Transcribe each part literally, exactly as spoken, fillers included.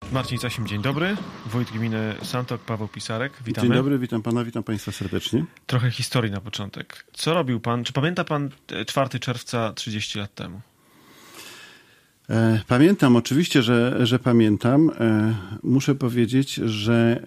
Marcin Sasim, dzień dobry. Wójt gminy Santok, Paweł Pisarek. Witamy. Dzień dobry, witam pana, witam państwa serdecznie. Trochę historii na początek. Co robił pan, czy pamięta pan czwartego czerwca trzydzieści lat temu? Pamiętam, oczywiście, że, że pamiętam. Muszę powiedzieć, że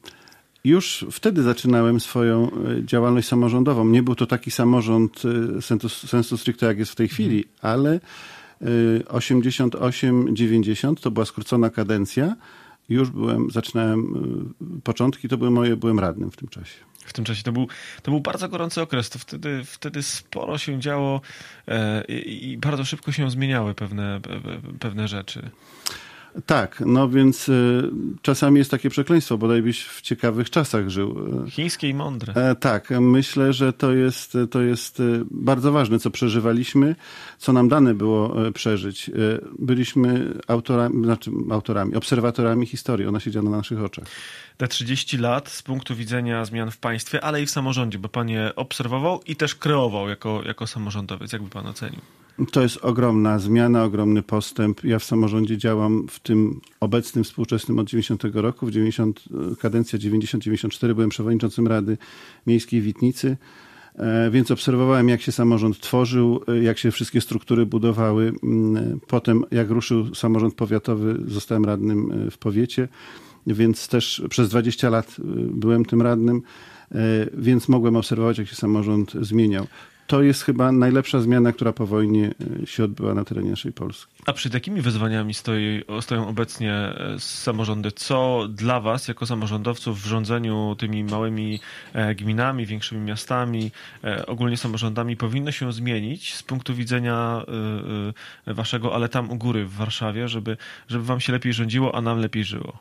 już wtedy zaczynałem swoją działalność samorządową. Nie był to taki samorząd sensu, sensu stricto, jak jest w tej chwili, ale osiemdziesiąt osiem dziewięćdziesiąt to była skrócona kadencja. Już byłem, zaczynałem początki, to były moje, byłem radnym w tym czasie. W tym czasie to był, to był bardzo gorący okres. To wtedy, wtedy sporo się działo e, i bardzo szybko się zmieniały pewne, pewne rzeczy. Tak, no więc y, czasami jest takie przekleństwo, bodaj byś w ciekawych czasach żył. Chińskie i mądre. E, tak, myślę, że to jest, to jest bardzo ważne, co przeżywaliśmy, co nam dane było e, przeżyć. E, byliśmy autorami, znaczy autorami, obserwatorami historii, ona siedziała na naszych oczach. Te trzydzieści lat z punktu widzenia zmian w państwie, ale i w samorządzie, bo pan je obserwował i też kreował jako, jako samorządowiec. Jak by pan ocenił? To jest ogromna zmiana, ogromny postęp. Ja w samorządzie działam w tym obecnym, współczesnym od dziewięćdziesiątego roku. W dziewięćdziesiąt, kadencja dziewięćdziesiąt dziewięćdziesiąt cztery byłem przewodniczącym Rady Miejskiej Witnicy, więc obserwowałem, jak się samorząd tworzył, jak się wszystkie struktury budowały. Potem, jak ruszył samorząd powiatowy, zostałem radnym w powiecie, więc też przez dwadzieścia lat byłem tym radnym, więc mogłem obserwować, jak się samorząd zmieniał. To jest chyba najlepsza zmiana, która po wojnie się odbyła na terenie naszej Polski. A przed jakimi wyzwaniami stoi, stoją obecnie samorządy? Co dla was, jako samorządowców w rządzeniu tymi małymi gminami, większymi miastami, ogólnie samorządami powinno się zmienić z punktu widzenia waszego, ale tam u góry w Warszawie, żeby, żeby wam się lepiej rządziło, a nam lepiej żyło?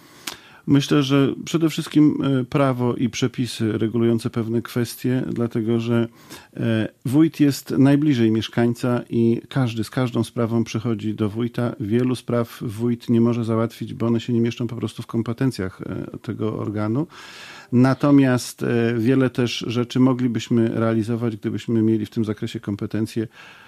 Myślę, że przede wszystkim prawo i przepisy regulujące pewne kwestie, dlatego że wójt jest najbliżej mieszkańca i każdy z każdą sprawą przychodzi do wójta. Wielu spraw wójt nie może załatwić, bo one się nie mieszczą po prostu w kompetencjach tego organu. Natomiast wiele też rzeczy moglibyśmy realizować, gdybyśmy mieli w tym zakresie kompetencje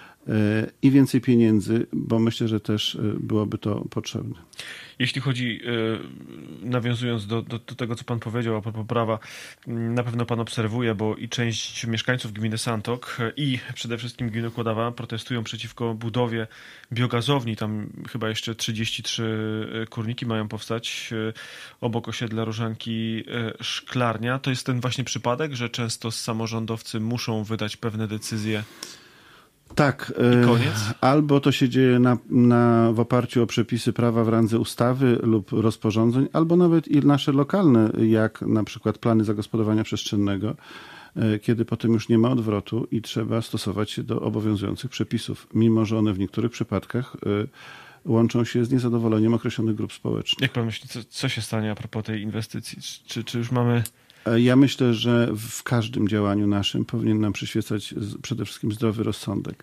i więcej pieniędzy, bo myślę, że też byłoby to potrzebne. Jeśli chodzi, nawiązując do, do, do tego, co pan powiedział a propos prawa, na pewno pan obserwuje, bo i część mieszkańców gminy Santok i przede wszystkim gminy Kłodawa protestują przeciwko budowie biogazowni. Tam chyba jeszcze trzydzieści trzy kurniki mają powstać obok osiedla Różanki Szklarnia. To jest ten właśnie przypadek, że często samorządowcy muszą wydać pewne decyzje. Tak, koniec? Albo to się dzieje na, na, w oparciu o przepisy prawa w randze ustawy lub rozporządzeń, albo nawet i nasze lokalne, jak na przykład plany zagospodarowania przestrzennego, kiedy potem już nie ma odwrotu i trzeba stosować się do obowiązujących przepisów, mimo że one w niektórych przypadkach łączą się z niezadowoleniem określonych grup społecznych. Jak pan myśli, co, co się stanie a propos tej inwestycji? Czy, czy już mamy... Ja myślę, że w każdym działaniu naszym powinien nam przyświecać przede wszystkim zdrowy rozsądek.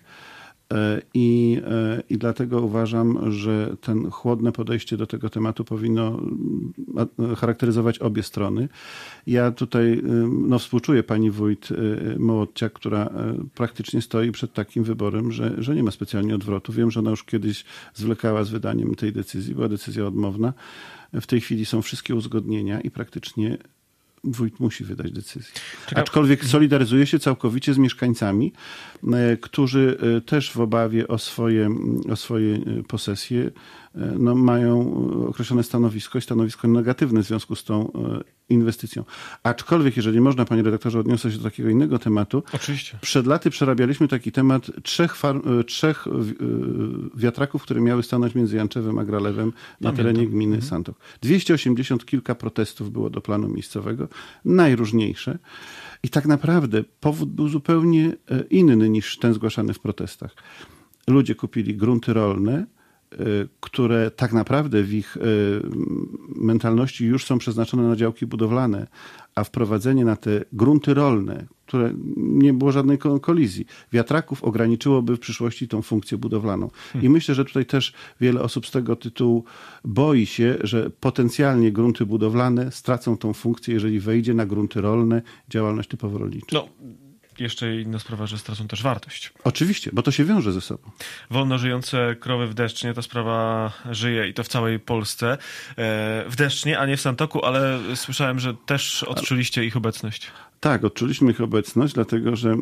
I, I dlatego uważam, że ten chłodne podejście do tego tematu powinno charakteryzować obie strony. Ja tutaj no, współczuję pani wójt Mołodciak, która praktycznie stoi przed takim wyborem, że, że nie ma specjalnie odwrotu. Wiem, że ona już kiedyś zwlekała z wydaniem tej decyzji. Była decyzja odmowna. W tej chwili są wszystkie uzgodnienia i praktycznie wójt musi wydać decyzję. Czeka... Aczkolwiek solidaryzuje się całkowicie z mieszkańcami, którzy też w obawie o swoje, o swoje posesje no, mają określone stanowisko i stanowisko negatywne w związku z tą inwestycją. Aczkolwiek, jeżeli można, panie redaktorze, odniosę się do takiego innego tematu. Oczywiście. Przed laty przerabialiśmy taki temat trzech, farm, trzech wiatraków, które miały stanąć między Janczewem a Gralewem na Pamiętam. terenie gminy mhm. Santok. dwieście osiemdziesiąt kilka protestów było do planu miejscowego, najróżniejsze. I tak naprawdę powód był zupełnie inny niż ten zgłaszany w protestach. Ludzie kupili grunty rolne, które tak naprawdę w ich mentalności już są przeznaczone na działki budowlane, a wprowadzenie na te grunty rolne, które nie było żadnej kolizji, wiatraków ograniczyłoby w przyszłości tą funkcję budowlaną. I myślę, że tutaj też wiele osób z tego tytułu boi się, że potencjalnie grunty budowlane stracą tą funkcję, jeżeli wejdzie na grunty rolne działalność typowo rolnicza. No. jeszcze inna sprawa, że stracą też wartość. Oczywiście, bo to się wiąże ze sobą. Wolno żyjące krowy w Deszcznie, ta sprawa żyje i to w całej Polsce. W Deszcznie, a nie w Santoku, ale słyszałem, że też odczuliście ich obecność. Tak, odczuliśmy ich obecność, dlatego że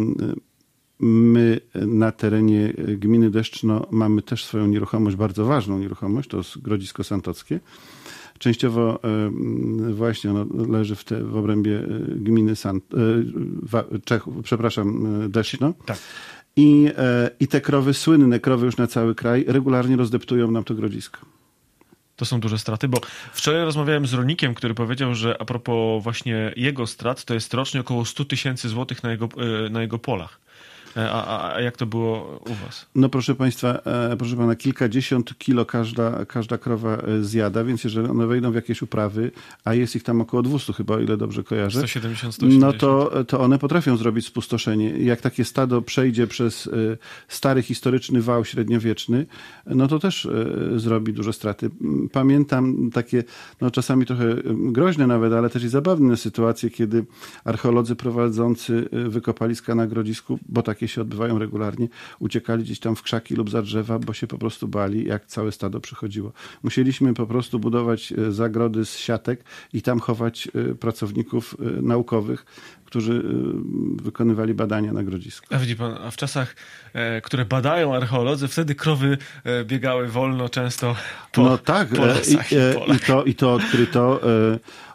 my na terenie gminy Deszczno mamy też swoją nieruchomość, bardzo ważną nieruchomość, to jest Grodzisko Santockie. Częściowo właśnie ono leży w, te, w obrębie gminy Sant, Czech, przepraszam, Deszczno. Tak. I, I te krowy, słynne krowy już na cały kraj, regularnie rozdeptują nam to grodzisko. To są duże straty, bo wczoraj rozmawiałem z rolnikiem, który powiedział, że a propos właśnie jego strat, to jest rocznie około sto tysięcy złotych na jego, na jego polach. A, a, a jak to było u was? No proszę państwa, proszę pana, kilkadziesiąt kilo każda, każda krowa zjada, więc jeżeli one wejdą w jakieś uprawy, a jest ich tam około dwieście chyba, o ile dobrze kojarzę, sto siedemdziesiąt, sto osiemdziesiąt. no to, to one potrafią zrobić spustoszenie. Jak takie stado przejdzie przez stary historyczny wał średniowieczny, no to też zrobi duże straty. Pamiętam takie, no czasami trochę groźne nawet, ale też i zabawne sytuacje, kiedy archeolodzy prowadzący wykopaliska na Grodzisku, bo tak się odbywają regularnie, uciekali gdzieś tam w krzaki lub za drzewa, bo się po prostu bali, jak całe stado przychodziło. Musieliśmy po prostu budować zagrody z siatek i tam chować pracowników naukowych, którzy wykonywali badania na Grodzisku. A widzi pan, a w czasach, e, które badają archeolodzy, wtedy krowy e, biegały wolno często po, no tak, po lasach i, i, i, to, i to odkryto e,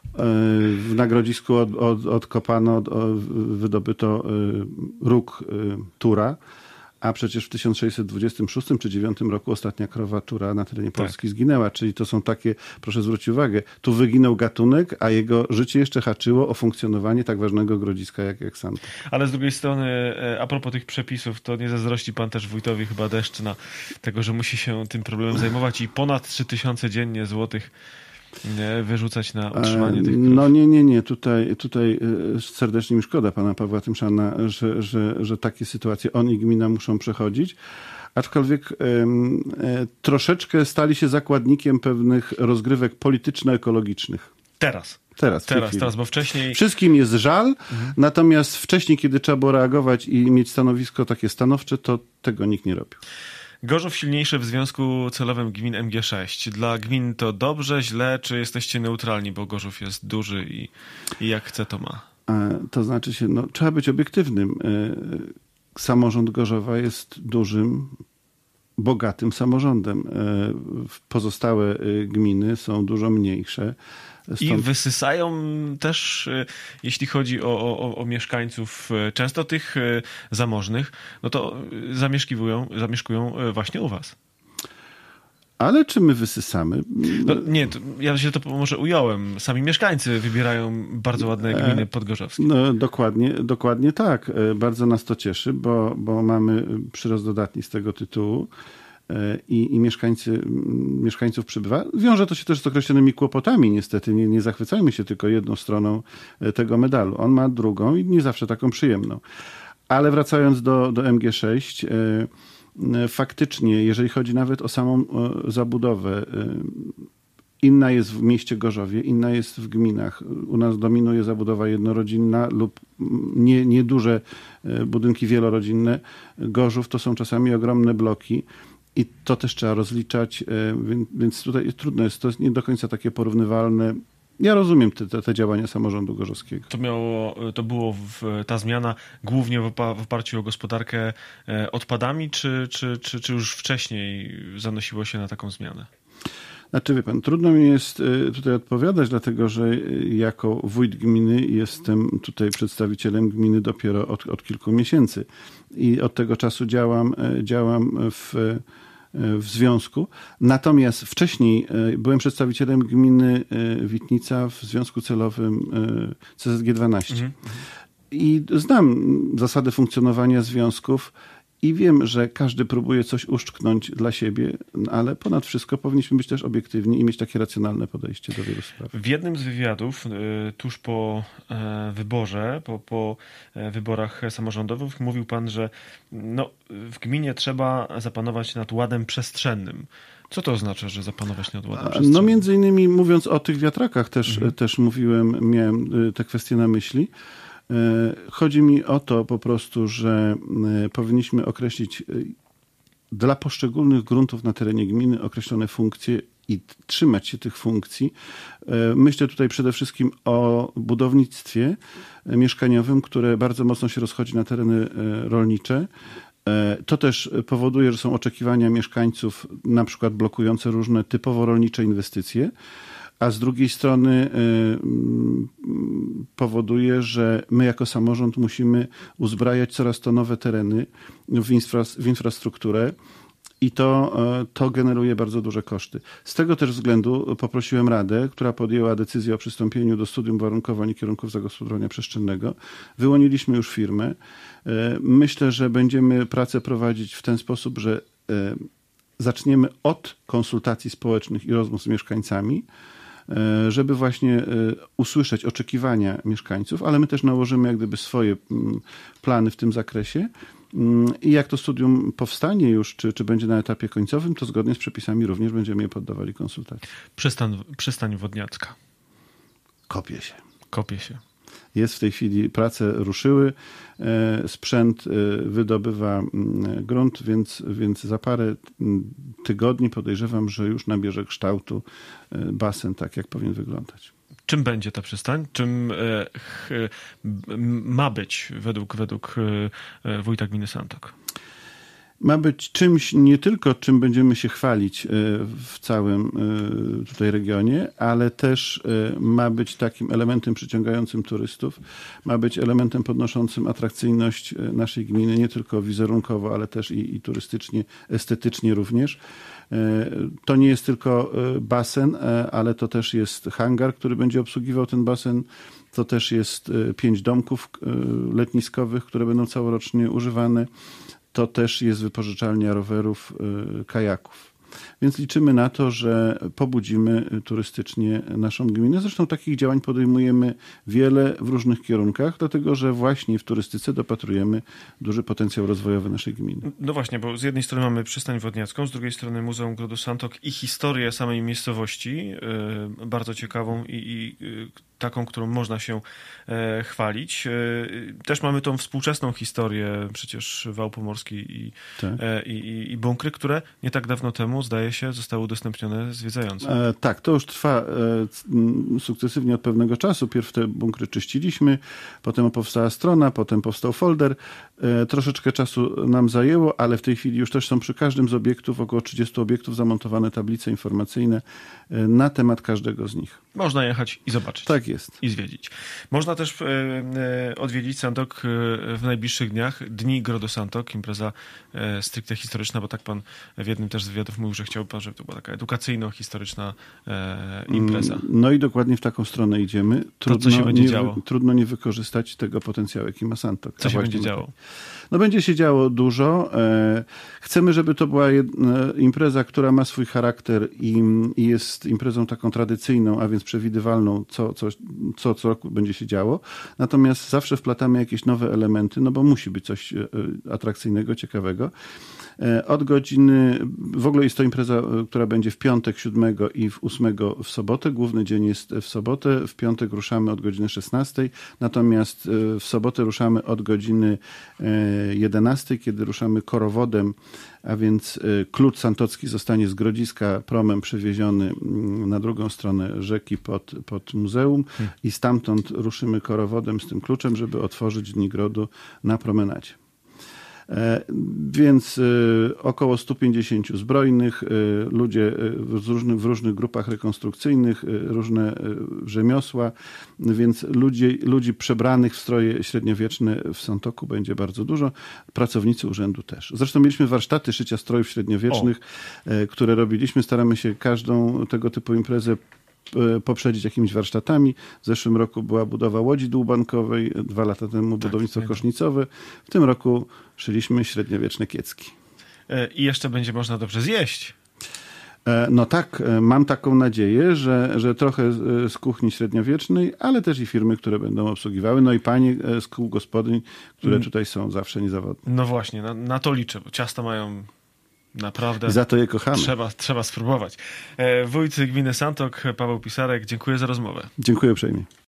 w Nagrodzisku od, od, odkopano, od, wydobyto róg tura, a przecież w tysiąc sześćset dwudziestym szóstym czy dziewiątym roku ostatnia krowa tura na terenie Polski tak. zginęła. Czyli to są takie, proszę zwrócić uwagę, tu wyginął gatunek, a jego życie jeszcze haczyło o funkcjonowanie tak ważnego grodziska jak, jak Santok. Ale z drugiej strony, a propos tych przepisów, to nie zazdrości pan też wójtowi chyba Deszczna tego, że musi się tym problemem zajmować i ponad trzy tysiące dziennie złotych nie, wyrzucać na utrzymanie tych krów. No nie, nie, nie. Tutaj, tutaj serdecznie mi szkoda pana Pawła Tymszana, że, że, że takie sytuacje on i gmina muszą przechodzić. Aczkolwiek e, e, troszeczkę stali się zakładnikiem pewnych rozgrywek polityczno-ekologicznych. Teraz. Teraz, teraz, teraz, bo wcześniej... Wszystkim jest żal, mhm. natomiast wcześniej, kiedy trzeba było reagować i mieć stanowisko takie stanowcze, to tego nikt nie robił. Gorzów silniejszy w związku celowym gmin M G sześć. Dla gmin to dobrze, źle, czy jesteście neutralni, bo Gorzów jest duży i, i jak chce, to ma? To znaczy się, no, trzeba być obiektywnym. Samorząd Gorzowa jest dużym, bogatym samorządem. Pozostałe gminy są dużo mniejsze. Stąd... I wysysają też, jeśli chodzi o, o, o mieszkańców, często tych zamożnych, no to zamieszkiwują, zamieszkują właśnie u was. Ale czy my wysysamy? No, nie, to ja się to może ująłem. Sami mieszkańcy wybierają bardzo ładne gminy podgorzowskie. No, dokładnie, dokładnie tak. Bardzo nas to cieszy, bo, bo mamy przyrost dodatni z tego tytułu. I, i mieszkańcy, mieszkańców przybywa. Wiąże to się też z określonymi kłopotami niestety. Nie, nie zachwycajmy się tylko jedną stroną tego medalu. On ma drugą i nie zawsze taką przyjemną. Ale wracając do, do M G sześć, faktycznie, jeżeli chodzi nawet o samą zabudowę, inna jest w mieście Gorzowie, inna jest w gminach. U nas dominuje zabudowa jednorodzinna lub nie, nieduże budynki wielorodzinne. Gorzów to są czasami ogromne bloki. I to też trzeba rozliczać, więc tutaj trudno jest, to jest nie do końca takie porównywalne. Ja rozumiem te, te, te działania samorządu gorzowskiego. To miało, to było w, ta zmiana głównie w, opa- w oparciu o gospodarkę odpadami, czy, czy, czy, czy już wcześniej zanosiło się na taką zmianę? Znaczy, wie pan, trudno mi jest tutaj odpowiadać, dlatego że jako wójt gminy jestem tutaj przedstawicielem gminy dopiero od, od kilku miesięcy i od tego czasu działam, działam w, w związku. Natomiast wcześniej byłem przedstawicielem gminy Witnica w związku celowym C Z G dwanaście. Mhm. I znam zasady funkcjonowania związków. I wiem, że każdy próbuje coś uszczknąć dla siebie, ale ponad wszystko powinniśmy być też obiektywni i mieć takie racjonalne podejście do wielu spraw. W jednym z wywiadów, tuż po wyborze, po, po wyborach samorządowych, mówił pan, że no, w gminie trzeba zapanować nad ładem przestrzennym. Co to oznacza, że zapanować nad ładem przestrzennym? No między innymi mówiąc o tych wiatrakach też, mhm. też mówiłem, miałem te kwestie na myśli. Chodzi mi o to po prostu, że powinniśmy określić dla poszczególnych gruntów na terenie gminy określone funkcje i trzymać się tych funkcji. Myślę tutaj przede wszystkim o budownictwie mieszkaniowym, które bardzo mocno się rozchodzi na tereny rolnicze. To też powoduje, że są oczekiwania mieszkańców, na przykład blokujące różne typowo rolnicze inwestycje, a z drugiej strony powoduje, że my jako samorząd musimy uzbrajać coraz to nowe tereny w, infra, w infrastrukturę i to, to generuje bardzo duże koszty. Z tego też względu poprosiłem Radę, która podjęła decyzję o przystąpieniu do studium warunkowań i kierunków zagospodarowania przestrzennego. Wyłoniliśmy już firmę. Myślę, że będziemy pracę prowadzić w ten sposób, że zaczniemy od konsultacji społecznych i rozmów z mieszkańcami, żeby właśnie usłyszeć oczekiwania mieszkańców, ale my też nałożymy jak gdyby swoje plany w tym zakresie i jak to studium powstanie już, czy, czy będzie na etapie końcowym, to zgodnie z przepisami również będziemy je poddawali konsultacji. Przystań, przystań Wodniacka. Kopie się. Kopie się. Jest w tej chwili, prace ruszyły, sprzęt wydobywa grunt, więc, więc za parę tygodni podejrzewam, że już nabierze kształtu basen tak, jak powinien wyglądać. Czym będzie ta przystań? Czym e, ch, ma być według, według e, wójta gminy Santok? Ma być czymś nie tylko, czym będziemy się chwalić w całym tutaj regionie, ale też ma być takim elementem przyciągającym turystów, ma być elementem podnoszącym atrakcyjność naszej gminy, nie tylko wizerunkowo, ale też i, i turystycznie, estetycznie również. To nie jest tylko basen, ale to też jest hangar, który będzie obsługiwał ten basen. To też jest pięć domków letniskowych, które będą całorocznie używane. To też jest wypożyczalnia rowerów, kajaków. Więc liczymy na to, że pobudzimy turystycznie naszą gminę. Zresztą takich działań podejmujemy wiele w różnych kierunkach, dlatego że właśnie w turystyce dopatrujemy duży potencjał rozwojowy naszej gminy. No właśnie, bo z jednej strony mamy przystań wodniacką, z drugiej strony Muzeum Grodu Santok i historię samej miejscowości, yy, bardzo ciekawą i, i yy, taką, którą można się e, chwalić. E, też mamy tą współczesną historię, przecież wał pomorski i, tak. e, i, i bunkry, które nie tak dawno temu, zdaje się, zostały udostępnione zwiedzającym. E, tak, to już trwa e, sukcesywnie od pewnego czasu. Pierw te bunkry czyściliśmy, potem powstała strona, potem powstał folder. E, troszeczkę czasu nam zajęło, ale w tej chwili już też są przy każdym z obiektów, około trzydziestu obiektów, zamontowane tablice informacyjne e, na temat każdego z nich. Można jechać i zobaczyć. Tak jest. I zwiedzić. Można też e, e, odwiedzić Santok w najbliższych dniach. Dni Grodu Santok, impreza e, stricte historyczna, bo tak pan w jednym też z wywiadów mówił, że chciał pan, żeby to była taka edukacyjno-historyczna e, impreza. No i dokładnie w taką stronę idziemy. Trudno, to co się będzie nie, działo? Trudno nie wykorzystać tego potencjału, jaki ma Santok. Co się będzie działo? No będzie się działo dużo. Chcemy, żeby to była impreza, która ma swój charakter i, i jest imprezą taką tradycyjną, a więc przewidywalną, co, co, co co roku będzie się działo. Natomiast zawsze wplatamy jakieś nowe elementy, no bo musi być coś atrakcyjnego, ciekawego. Od godziny, w ogóle jest to impreza, która będzie w piątek siódmego i w ósmego w sobotę. Główny dzień jest w sobotę. W piątek ruszamy od godziny szesnastej, natomiast w sobotę ruszamy od godziny jedenastej, kiedy ruszamy korowodem, a więc klucz santocki zostanie z Grodziska promem przewieziony na drugą stronę rzeki pod, pod muzeum hmm. i stamtąd ruszymy korowodem z tym kluczem, żeby otworzyć Dni Grodu na promenadzie. Więc około stu pięćdziesięciu zbrojnych, ludzie w różnych, w różnych grupach rekonstrukcyjnych, różne rzemiosła, więc ludzi, ludzi przebranych w stroje średniowieczne w Santoku będzie bardzo dużo. Pracownicy urzędu też. Zresztą mieliśmy warsztaty szycia strojów średniowiecznych, o. które robiliśmy. Staramy się każdą tego typu imprezę poprzedzić jakimiś warsztatami. W zeszłym roku była budowa łodzi dłubankowej, dwa lata temu tak, budownictwo tak. kosznicowe. W tym roku szyliśmy średniowieczne kiecki. I jeszcze będzie można dobrze zjeść. No tak, mam taką nadzieję, że, że trochę z kuchni średniowiecznej, ale też i firmy, które będą obsługiwały, no i panie z kół gospodyń, które tutaj są zawsze niezawodne. No właśnie, na, na to liczę, bo ciasta mają naprawdę. I za to je kochamy. Trzeba, trzeba spróbować. Wójt gminy Santok, Paweł Pisarek, dziękuję za rozmowę. Dziękuję uprzejmie.